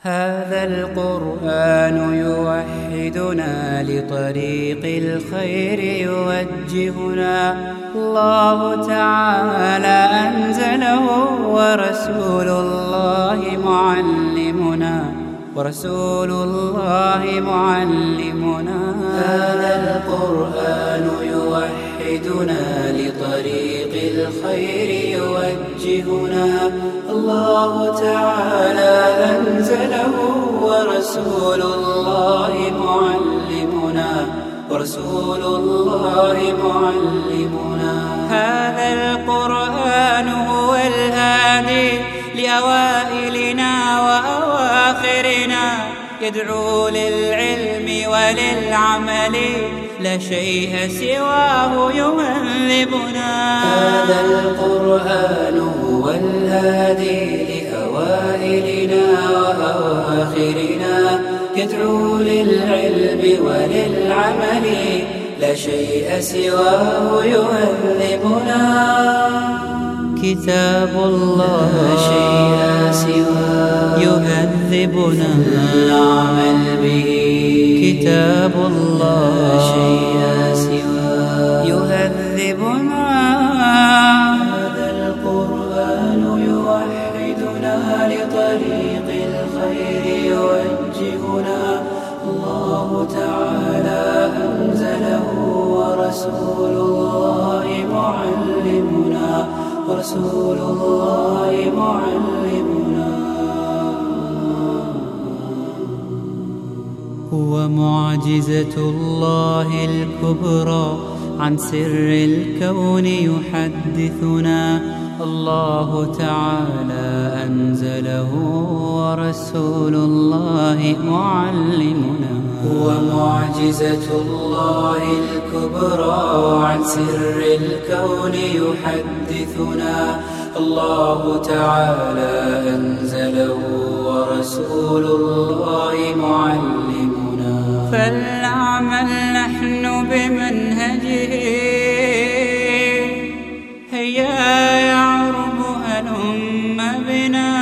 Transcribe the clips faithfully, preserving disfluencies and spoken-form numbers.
هذا القرآن يوحدنا لطريق الخير يوجهنا. الله تعالى أنزله ورسول الله معلمنا ورسول الله معلمنا. هذا القرآن يوحدنا لطريق الخير يوجهنا. الله تعالى أنزله ورسول الله معلمنا ورسول الله معلمنا. هذا القرآن هو الهادي لأوائلنا وأواخرنا، يدعو للعلم وللعمل، لا شيء سواه يهذبنا. هذا القرآن هو الهادي لأوائلنا وأواخرنا، يدعو للعلم وللعمل، لا شيء سواه يهذبنا. كتاب الله لا شيء سواه يهذبنا العمل به. كتاب الله لا شيء سواه يهذبنا. هذا القرآن يوحدنا لطريق الخير يوجهنا. الله تعالى أنزله ورسول الله معلمنا ورسول الله معلمنا. هو معجزة الله الكبرى، عن سر الكون يحدثنا. الله تعالى أنزله ورسول الله معلمنا. هو معجزة الله الكبرى، عن سر الكون يحدثنا. الله تعالى أنزله ورسول الله معلمنا. فلنعمل نحن بمنهجه، هيا يعرب هلم بنا.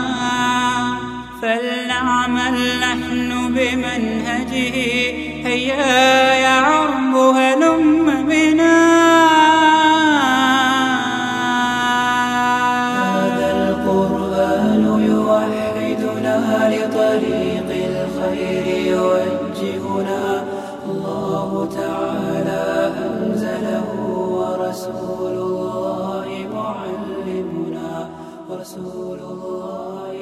فلنعمل نحن بمنهجه، هيا يعرب هلم بنا. هذا القرآن يوحدنا لطريق الخير يوجهنا. الله تعالى أنزله ورسول الله معلمنا ورسول الله